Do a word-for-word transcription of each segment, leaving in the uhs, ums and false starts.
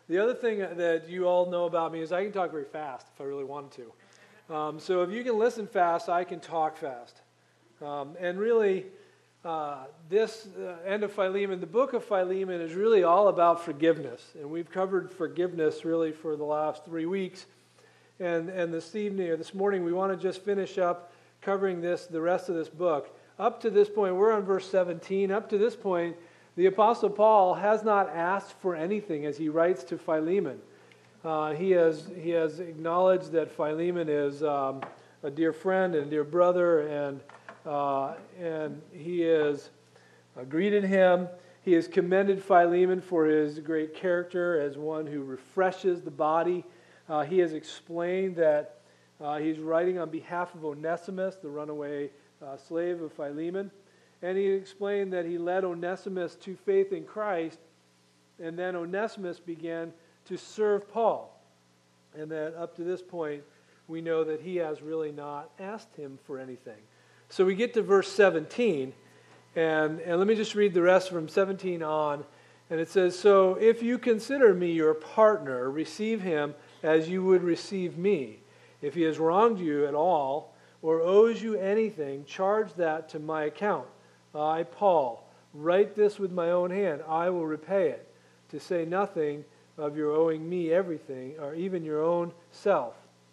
The other thing that you all know about me is I can talk very fast if I really wanted to. Um, so if you can listen fast, I can talk fast. Um, and really, uh, this uh, end of Philemon, the book of Philemon is really all about forgiveness. And we've covered forgiveness really for the last three weeks. And, and this evening or this morning, we want to just finish up covering this, the rest of this book. Up to this point, we're on verse seventeen. Up to this point, the Apostle Paul has not asked for anything as he writes to Philemon. Uh, he has he has acknowledged that Philemon is um, a dear friend and a dear brother, and uh, and he has uh, greeted him. He has commended Philemon for his great character as one who refreshes the body. Uh, he has explained that uh, he's writing on behalf of Onesimus, the runaway uh, slave of Philemon. And he explained that he led Onesimus to faith in Christ, and then Onesimus began to serve Paul. And that up to this point, we know that he has really not asked him for anything. So we get to verse seventeen, and, and let me just read the rest from seventeen on. And it says, "So if you consider me your partner, receive him as you would receive me. If he has wronged you at all, or owes you anything, charge that to my account. I, Paul, write this with my own hand. I will repay it, to say nothing of your owing me everything, or even your own self.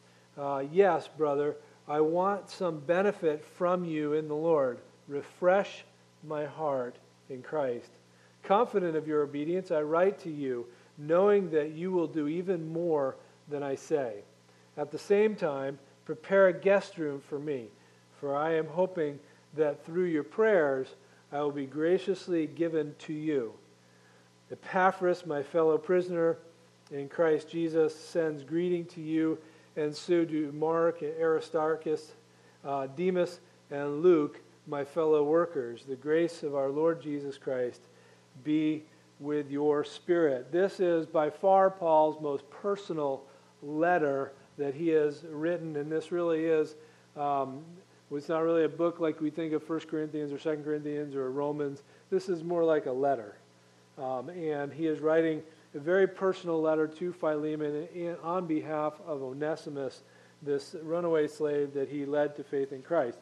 Uh, yes, brother, I want some benefit from you in the Lord. Refresh my heart in Christ. Confident of your obedience, I write to you, knowing that you will do even more than I say. At the same time, prepare a guest room for me, for I am hoping that through your prayers I will be graciously given to you. Epaphras, my fellow prisoner in Christ Jesus, sends greeting to you, and so do Mark and Aristarchus, uh, Demas, and Luke, my fellow workers. The grace of our Lord Jesus Christ be with your spirit." This is by far Paul's most personal letter that he has written, and this really is um, it's not really a book like we think of First Corinthians or Second Corinthians or Romans. This is more like a letter. Um, and he is writing a very personal letter to Philemon in, on behalf of Onesimus, this runaway slave that he led to faith in Christ.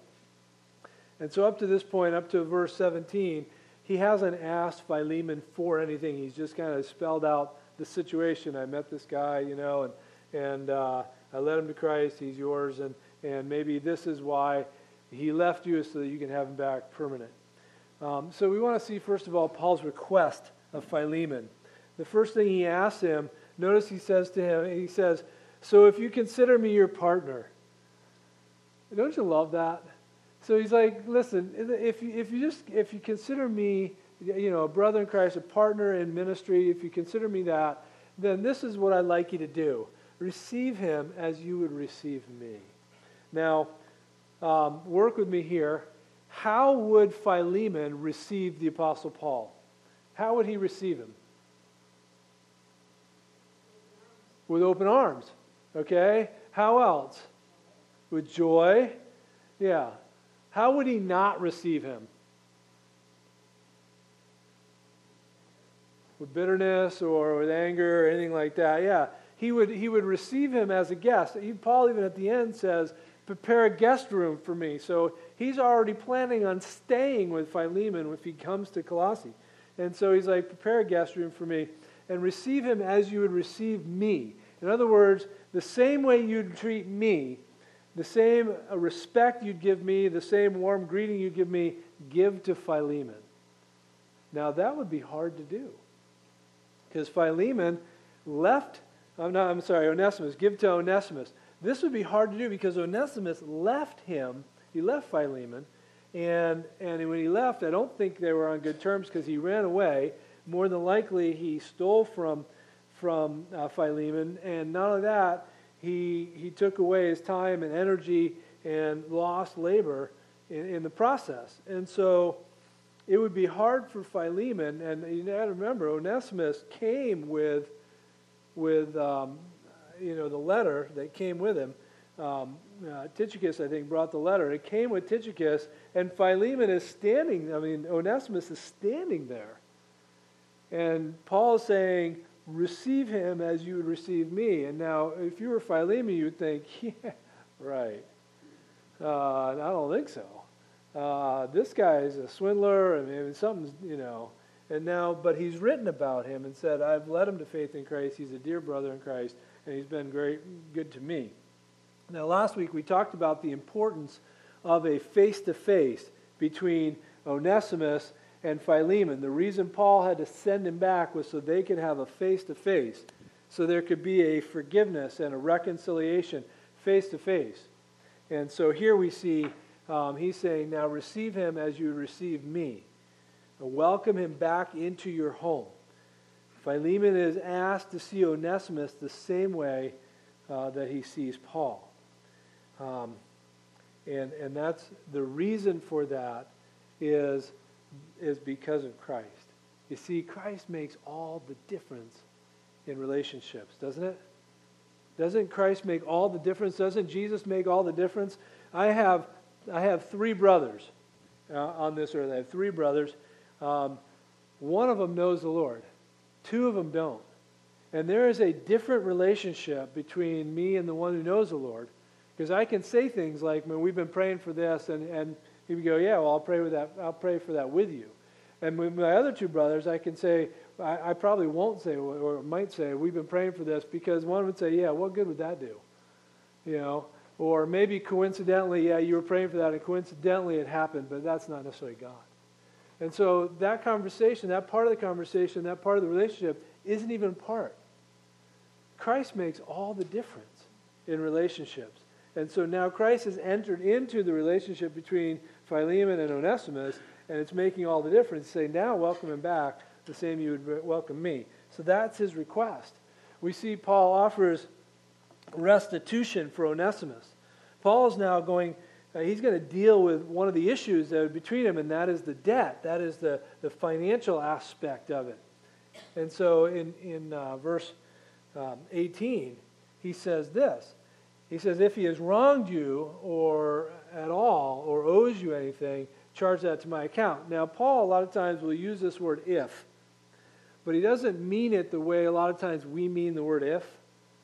And so up to this point, up to verse seventeen, he hasn't asked Philemon for anything. He's just kind of spelled out the situation. I met this guy, you know, and, and uh, I led him to Christ. He's yours, and, and maybe this is why he left you so that you can have him back permanent. Um, so we want to see, first of all, Paul's request of Philemon. The first thing he asks him, notice he says to him, he says, "So if you consider me your partner." Don't you love that? So he's like, listen, if you, if you just, if you consider me, you know, a brother in Christ, a partner in ministry, if you consider me that, then this is what I'd like you to do. Receive him as you would receive me. Now, Um, work with me here. How would Philemon receive the Apostle Paul? How would he receive him? With open arms. Okay? How else? With joy? Yeah. How would he not receive him? With bitterness or with anger or anything like that? Yeah. He would, he would receive him as a guest. Paul even at the end says, "Prepare a guest room for me." So he's already planning on staying with Philemon if he comes to Colossae. And so he's like, prepare a guest room for me and receive him as you would receive me. In other words, the same way you'd treat me, the same respect you'd give me, the same warm greeting you'd give me, give to Philemon. Now that would be hard to do. Because Philemon left, I'm, not, I'm sorry, Onesimus, give to Onesimus. This would be hard to do because Onesimus left him, he left Philemon, and, and when he left, I don't think they were on good terms because he ran away. More than likely, he stole from, from uh, Philemon, and not only that, he, he took away his time and energy and lost labor in, in the process. And so it would be hard for Philemon, and you got to remember, Onesimus came with, with um, you know, the letter that came with him. Um, uh, Tychicus, I think, brought the letter. It came with Tychicus, and Philemon is standing, I mean, Onesimus is standing there. And Paul is saying, receive him as you would receive me. And now, if you were Philemon, you would think, yeah, right. Uh, I don't think so. Uh, this guy is a swindler. I mean, something's, you know. And now, but he's written about him and said, I've led him to faith in Christ. He's a dear brother in Christ, and he's been great, good to me. Now, last week we talked about the importance of a face-to-face between Onesimus and Philemon. The reason Paul had to send him back was so they could have a face-to-face, so there could be a forgiveness and a reconciliation face-to-face. And so here we see um, he's saying, now receive him as you receive me. Welcome him back into your home. Philemon is asked to see Onesimus the same way uh, that he sees Paul. Um, and, and that's the reason for that is, is because of Christ. You see, Christ makes all the difference in relationships, doesn't it? Doesn't Christ make all the difference? Doesn't Jesus make all the difference? I have, I have three brothers uh, on this earth. I have three brothers. Um, one of them knows the Lord. Two of them don't. And there is a different relationship between me and the one who knows the Lord. Because I can say things like, "Man, we've been praying for this," and, and he would go, "Yeah, well, I'll pray with that. I'll pray for that with you." And with my other two brothers, I can say, I, I probably won't say, or might say, "We've been praying for this," because one would say, "Yeah, what good would that do?" You know, or maybe coincidentally, "Yeah, you were praying for that, and coincidentally it happened," but that's not necessarily God. And so that conversation, that part of the conversation, that part of the relationship isn't even part. Christ makes all the difference in relationships. And so now Christ has entered into the relationship between Philemon and Onesimus, and it's making all the difference. Say, now welcome him back the same you would welcome me. So that's his request. We see Paul offers restitution for Onesimus. Paul is now going... Uh, he's going to deal with one of the issues that are between him, and that is the debt. That is the, the financial aspect of it. And so in, in uh, verse um, eighteen, he says this. He says, if he has wronged you or at all or owes you anything, charge that to my account. Now, Paul a lot of times will use this word if, but he doesn't mean it the way a lot of times we mean the word if.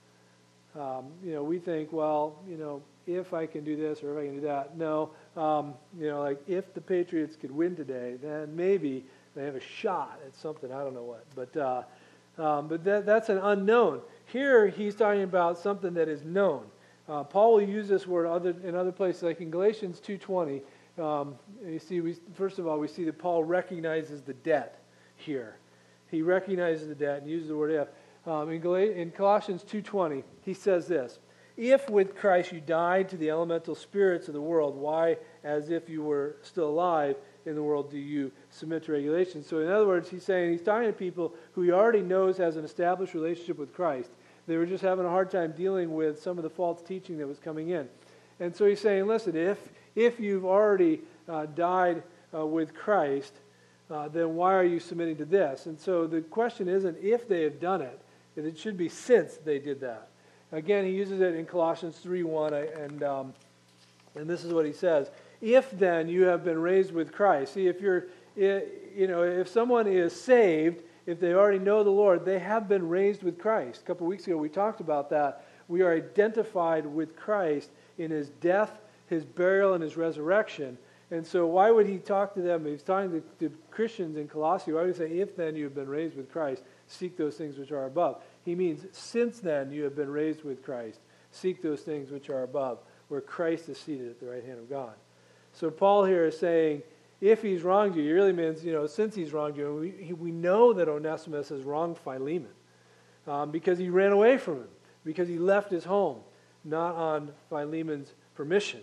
Um, you know, we think, well, you know, if I can do this or if I can do that. No, um, you know, like if the Patriots could win today, then maybe they have a shot at something. I don't know what. But uh, um, but that, that's an unknown. Here he's talking about something that is known. Uh, Paul will use this word other in other places, like in Galatians two twenty. Um, you see, we, first of all, we see that Paul recognizes the debt here. He recognizes the debt and uses the word if. Um, in, Gal- in Colossians two twenty, he says this. If with Christ you died to the elemental spirits of the world, why, as if you were still alive in the world, do you submit to regulations? So in other words, he's saying, he's talking to people who he already knows has an established relationship with Christ. They were just having a hard time dealing with some of the false teaching that was coming in. And so he's saying, listen, if, if you've already uh, died uh, with Christ, uh, then why are you submitting to this? And so the question isn't if they have done it, it should be since they did that. Again, he uses it in Colossians three one, and um, and this is what he says: if then you have been raised with Christ. See, if you're, you know, if someone is saved, if they already know the Lord, they have been raised with Christ. A couple of weeks ago, we talked about that. We are identified with Christ in his death, his burial, and his resurrection. And so, why would he talk to them? He's talking to, to Christians in Colossae. Why would he say, "If then you have been raised with Christ, seek those things which are above"? He means, since then you have been raised with Christ. Seek those things which are above, where Christ is seated at the right hand of God. So Paul here is saying, if he's wronged you, he really means, you know, since he's wronged you. We, he, we know that Onesimus has wronged Philemon um, because he ran away from him, because he left his home, not on Philemon's permission.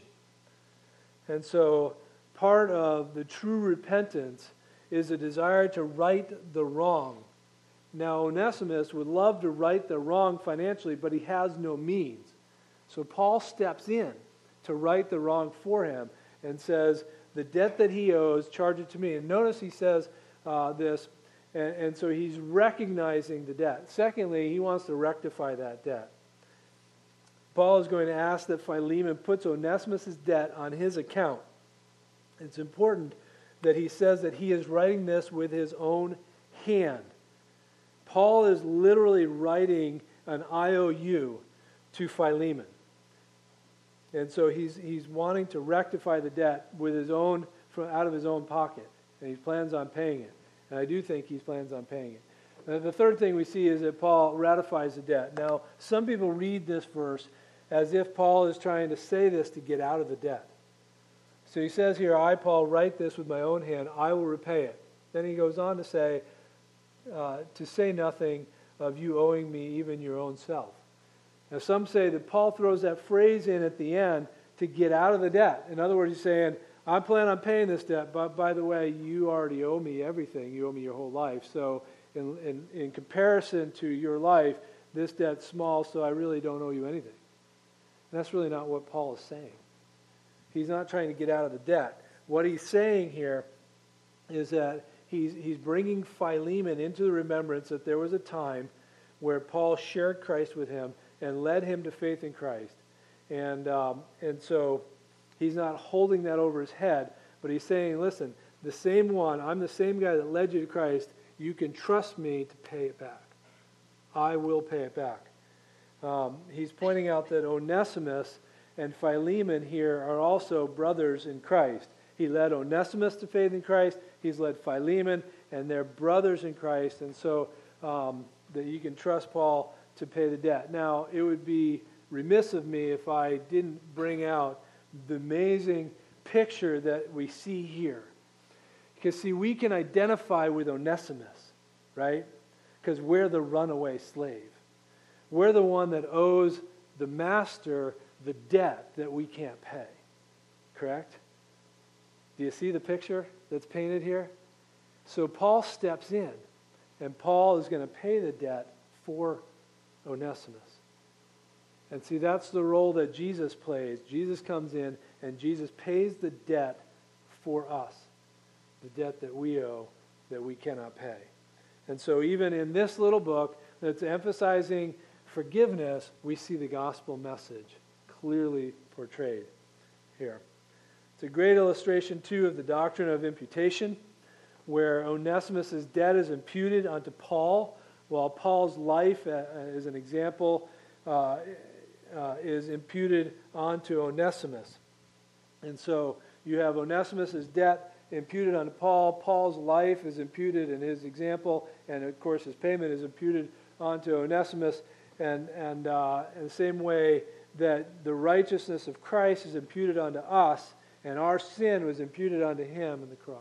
And so part of the true repentance is a desire to right the wrong. Now, Onesimus would love to right the wrong financially, but he has no means. So Paul steps in to right the wrong for him and says, the debt that he owes, charge it to me. And notice he says uh, this, and, and so he's recognizing the debt. Secondly, he wants to rectify that debt. Paul is going to ask that Philemon puts Onesimus' debt on his account. It's important that he says that he is writing this with his own hand. Paul is literally writing an I O U to Philemon. And so he's he's wanting to rectify the debt with his own, from out of his own pocket. And he plans on paying it. And I do think he plans on paying it. Uh, the third thing we see is that Paul ratifies the debt. Now, some people read this verse as if Paul is trying to say this to get out of the debt. So he says here, I, Paul, write this with my own hand. I will repay it. Then he goes on to say, uh, to say nothing of you owing me even your own self. Now, some say that Paul throws that phrase in at the end to get out of the debt. In other words, he's saying, I plan on paying this debt, but by the way, you already owe me everything. You owe me your whole life. So in, in, in comparison to your life, this debt's small, so I really don't owe you anything. And that's really not what Paul is saying. He's not trying to get out of the debt. What he's saying here is that he's, he's bringing Philemon into the remembrance that there was a time where Paul shared Christ with him and led him to faith in Christ. And, um, and so he's not holding that over his head, but he's saying, listen, the same one, I'm the same guy that led you to Christ. You can trust me to pay it back. I will pay it back. Um, he's pointing out that Onesimus and Philemon here are also brothers in Christ. He led Onesimus to faith in Christ. He's led Philemon, and they're brothers in Christ. And so um, that you can trust Paul to pay the debt. Now, it would be remiss of me if I didn't bring out the amazing picture that we see here. Because, see, we can identify with Onesimus, right? Because we're the runaway slave. We're the one that owes the master the debt that we can't pay. Correct? Do you see the picture that's painted here? So Paul steps in, and Paul is going to pay the debt for Onesimus. And see, that's the role that Jesus plays. Jesus comes in, and Jesus pays the debt for us, the debt that we owe that we cannot pay. And so even in this little book that's emphasizing forgiveness, we see the gospel message clearly portrayed here. It's a great illustration, too, of the doctrine of imputation, where Onesimus' debt is imputed unto Paul, while Paul's life, uh, as an example, uh, uh, is imputed onto Onesimus. And so you have Onesimus' debt imputed onto Paul. Paul's life is imputed in his example, and of course his payment is imputed onto Onesimus. And, and uh, in the same way that the righteousness of Christ is imputed onto us, and our sin was imputed onto him in the cross.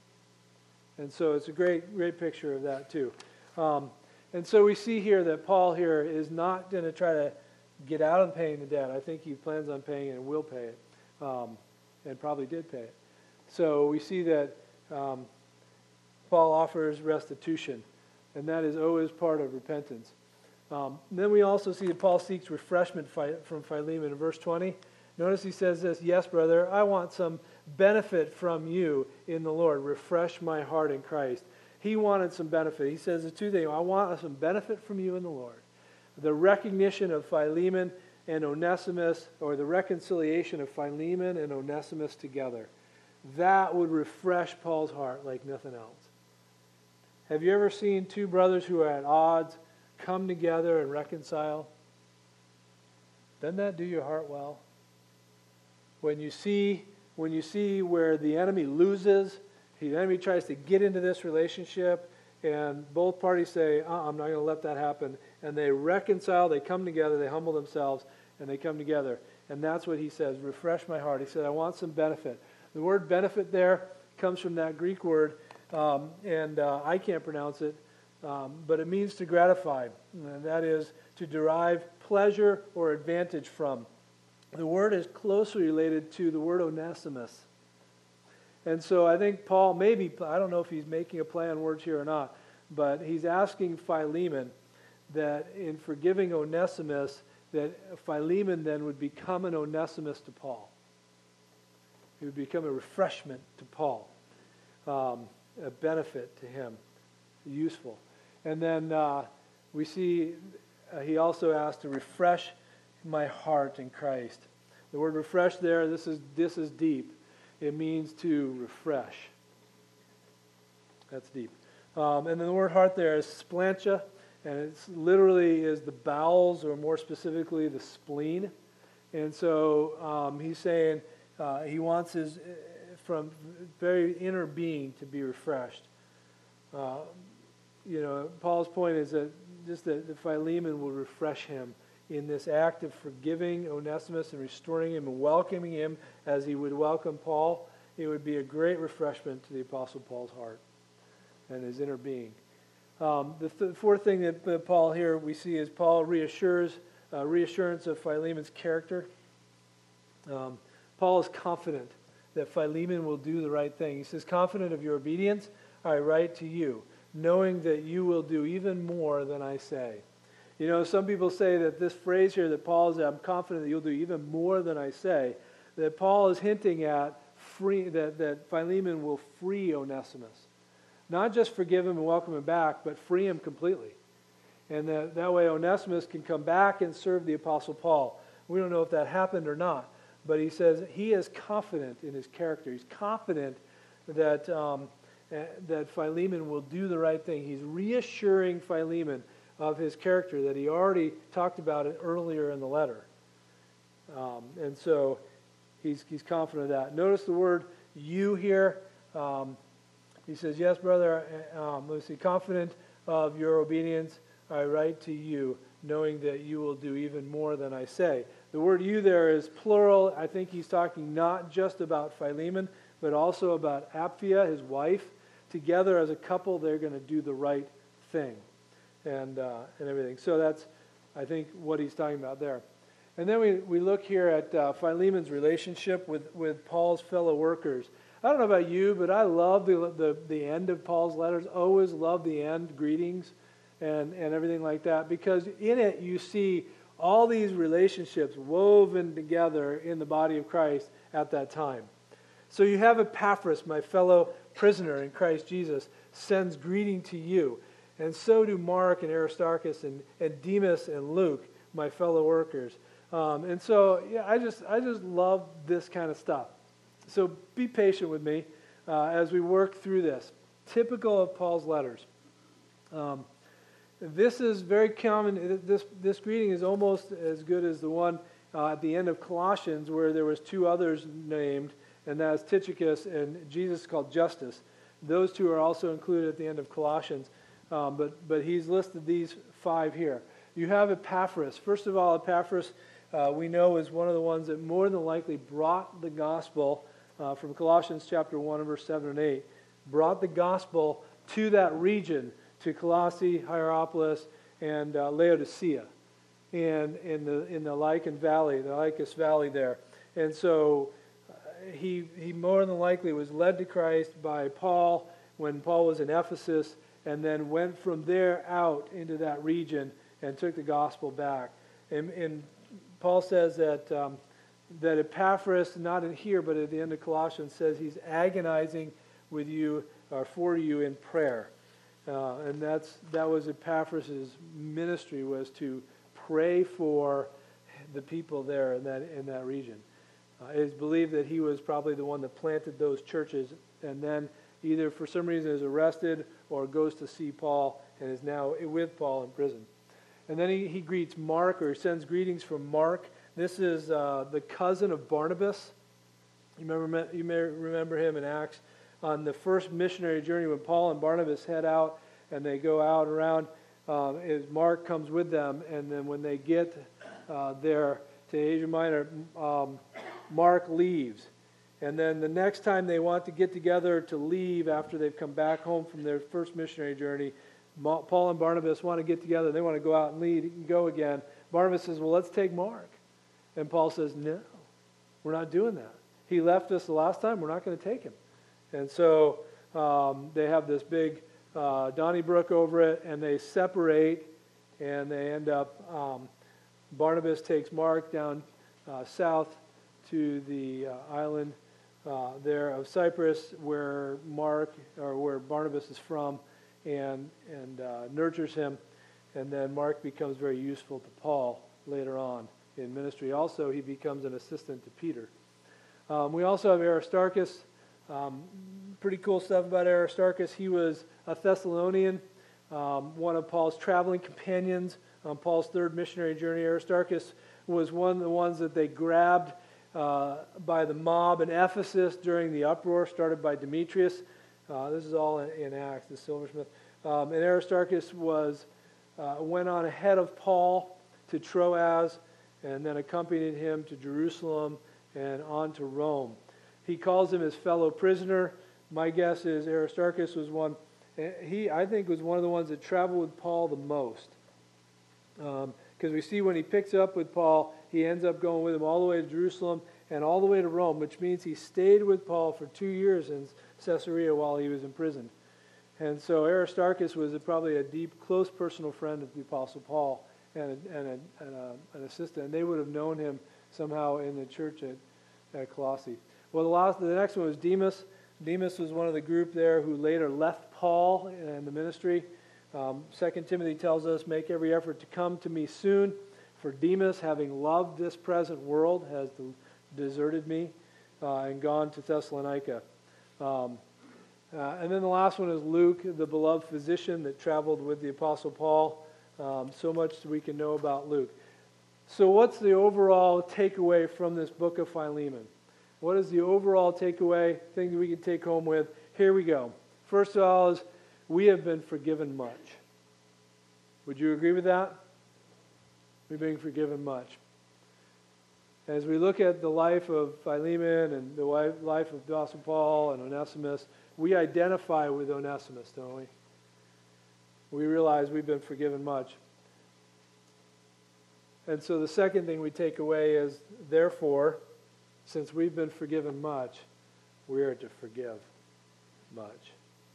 And so it's a great, great picture of that too. Um, and so we see here that Paul here is not going to try to get out of paying the debt. I think he plans on paying it and will pay it, um, and probably did pay it. So we see that um, Paul offers restitution, and that is always part of repentance. Um, then we also see that Paul seeks refreshment from Philemon in verse twenty. Notice he says this, yes, brother, I want some benefit from you in the Lord. Refresh my heart in Christ. He wanted some benefit. He says the two things. I want some benefit from you in the Lord. The recognition of Philemon and Onesimus, or the reconciliation of Philemon and Onesimus together. That would refresh Paul's heart like nothing else. Have you ever seen two brothers who are at odds come together and reconcile? Doesn't that do your heart well? When you see, when you see where the enemy loses, the enemy tries to get into this relationship, and both parties say, uh, I'm not going to let that happen, and they reconcile, they come together, they humble themselves, and they come together. And that's what he says, refresh my heart. He said, I want some benefit. The word benefit there comes from that Greek word, um, and uh, I can't pronounce it, um, but it means to gratify, and that is to derive pleasure or advantage from. The word is closely related to the word Onesimus. And so I think Paul, maybe, I don't know if he's making a play on words here or not, but he's asking Philemon that in forgiving Onesimus, that Philemon then would become an Onesimus to Paul. He would become a refreshment to Paul, um, a benefit to him, useful. And then uh, we see uh, he also asked to refresh my heart in Christ. The word refresh there, this is this is deep. It means to refresh. That's deep. Um, and then the word heart there is splancha. and it's literally is the bowels, or more specifically the spleen. And so um, he's saying uh, he wants his from very inner being to be refreshed. Uh, you know, Paul's point is that just that, that Philemon will refresh him in this act of forgiving Onesimus and restoring him and welcoming him as he would welcome Paul. It would be a great refreshment to the Apostle Paul's heart and his inner being. Um, the th- fourth thing that uh, Paul here we see is Paul reassures, uh, reassurance of Philemon's character. Um, Paul is confident that Philemon will do the right thing. He says, confident of your obedience, I write to you, knowing that you will do even more than I say. You know, some people say that this phrase here that Paul is, I'm confident that you'll do even more than I say, that Paul is hinting at free, that, that Philemon will free Onesimus. Not just forgive him and welcome him back, but free him completely. And that, that way Onesimus can come back and serve the Apostle Paul. We don't know if that happened or not, but he says he is confident in his character. He's confident that, um, that Philemon will do the right thing. He's reassuring Philemon of his character that he already talked about it earlier in the letter. Um, and so he's, he's confident of that. Notice the word you here. Um, he says, yes, brother, um, let's see, confident of your obedience, I write to you, knowing that you will do even more than I say. The word you there is plural. I think he's talking not just about Philemon, but also about Apphia, his wife. Together as a couple, they're going to do the right thing and uh, and everything. So that's, I think, what he's talking about there. And then we, we look here at uh, Philemon's relationship with, with Paul's fellow workers. I don't know about you, but I love the, the, the end of Paul's letters. Always love the end, greetings and, and everything like that, because in it you see all these relationships woven together in the body of Christ at that time. So you have Epaphras, my fellow prisoner in Christ Jesus, sends greeting to you. And so do Mark and Aristarchus and, and Demas and Luke, my fellow workers. Um, and so yeah, I just I just love this kind of stuff. So be patient with me uh, as we work through this. Typical of Paul's letters. Um, this is very common. This this greeting is almost as good as the one uh, at the end of Colossians, where there was two others named, and that's Tychicus and Jesus called Justus. Those two are also included at the end of Colossians, um, but but he's listed these five here. You have Epaphras. First of all, Epaphras uh, we know is one of the ones that more than likely brought the gospel uh, from Colossians chapter one and verse seven and eight, brought the gospel to that region, to Colossae, Hierapolis, and uh, Laodicea, and in the in the Lycus Valley, the Lycus Valley there. And so uh, he he more than likely was led to Christ by Paul when Paul was in Ephesus, and then went from there out into that region and took the gospel back. And, and Paul says that um, that Epaphras, not in here, but at the end of Colossians, says he's agonizing with you or for you in prayer. Uh, and that's that was Epaphras' ministry, was to pray for the people there in that in that region. Uh, it is believed that he was probably the one that planted those churches, and then either for some reason is arrested or goes to see Paul and is now with Paul in prison. And then he, he greets Mark, or he sends greetings from Mark. This is uh, the cousin of Barnabas. You remember you may remember him in Acts. On the first missionary journey when Paul and Barnabas head out and they go out around, um, is Mark comes with them, and then when they get uh, there to Asia Minor, um, Mark leaves. And then the next time they want to get together to leave after they've come back home from their first missionary journey, Paul and Barnabas want to get together. They want to go out and lead and go again. Barnabas says, well, let's take Mark. And Paul says, no, we're not doing that. He left us the last time. We're not going to take him. And so um, they have this big uh, Donnybrook over it, and they separate, and they end up, um, Barnabas takes Mark down uh, south to the uh, island uh, there of Cyprus, where Mark, or where Barnabas is from, and, and uh, nurtures him. And then Mark becomes very useful to Paul later on in ministry. Also, he becomes an assistant to Peter. Um, we also have Aristarchus. Um, pretty cool stuff about Aristarchus. He was a Thessalonian. um, one of Paul's traveling companions on Paul's third missionary journey. Aristarchus was one of the ones that they grabbed uh, by the mob in Ephesus during the uproar started by Demetrius. Uh, this is all in, in Acts, the silversmith. Um, and Aristarchus was uh, went on ahead of Paul to Troas and then accompanied him to Jerusalem and on to Rome. He calls him his fellow prisoner. My guess is Aristarchus was one, he, I think, was one of the ones that traveled with Paul the most. Because um, we see when he picks up with Paul, he ends up going with him all the way to Jerusalem and all the way to Rome, which means he stayed with Paul for two years in Caesarea while he was imprisoned. And so Aristarchus was a, probably a deep, close personal friend of the Apostle Paul and, a, and, a, and a, an assistant. And they would have known him somehow in the church at, at Colossae. Well, the, last, the next one was Demas. Demas was one of the group there who later left Paul in the ministry. Um, Second Timothy tells us, make every effort to come to me soon, for Demas, having loved this present world, has deserted me uh, and gone to Thessalonica. Um, uh, and then the last one is Luke, the beloved physician that traveled with the Apostle Paul. Um, so much we can know about Luke. So what's the overall takeaway from this book of Philemon? What is the overall takeaway, thing that we can take home with? Here we go. First of all is, we have been forgiven much. Would you agree with that? We've been forgiven much. As we look at the life of Philemon and the life of Apostle Paul and Onesimus, we identify with Onesimus, don't we? We realize we've been forgiven much. And so the second thing we take away is, therefore, since we've been forgiven much, we are to forgive much.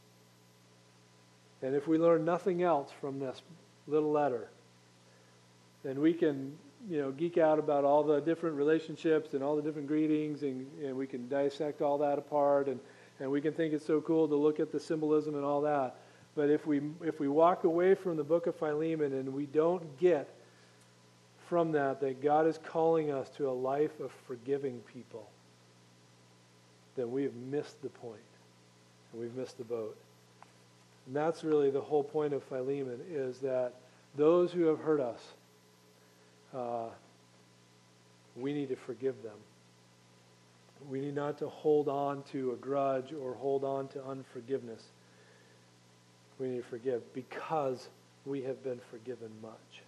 And if we learn nothing else from this little letter, then we can, you know, geek out about all the different relationships and all the different greetings, and, and we can dissect all that apart, and, and we can think it's so cool to look at the symbolism and all that. But if we if we walk away from the book of Philemon and we don't get from that that God is calling us to a life of forgiving people, then we have missed the point, and we've missed the boat. And that's really the whole point of Philemon, is that those who have hurt us, uh, we need to forgive them. We need not to hold on to a grudge or hold on to unforgiveness. We need to forgive because we have been forgiven much.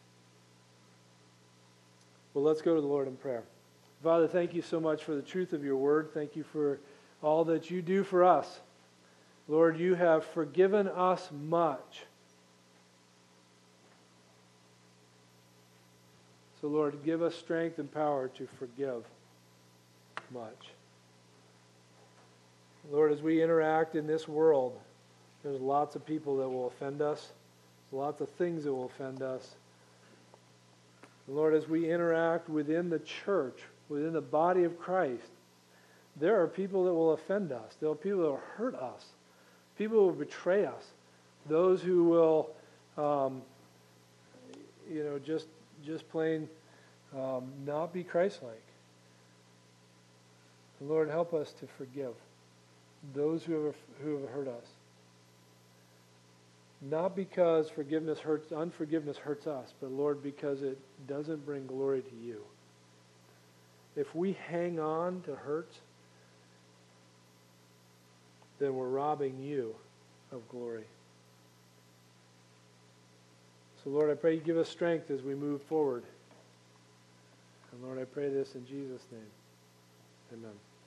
Well, let's go to the Lord in prayer. Father, thank you so much for the truth of your word. Thank you for all that you do for us. Lord, you have forgiven us much. So, Lord, give us strength and power to forgive much. Lord, as we interact in this world, there's lots of people that will offend us. There's lots of things that will offend us. And Lord, as we interact within the church, within the body of Christ, there are people that will offend us. There are people that will hurt us. People who will betray us. Those who will, um, you know, just just plain um, not be Christ-like. And Lord, help us to forgive those who have who have hurt us. Not because forgiveness hurts, unforgiveness hurts us, but Lord, because it doesn't bring glory to you. If we hang on to hurt, then we're robbing you of glory. So Lord, I pray you give us strength as we move forward. And Lord, I pray this in Jesus' name. Amen.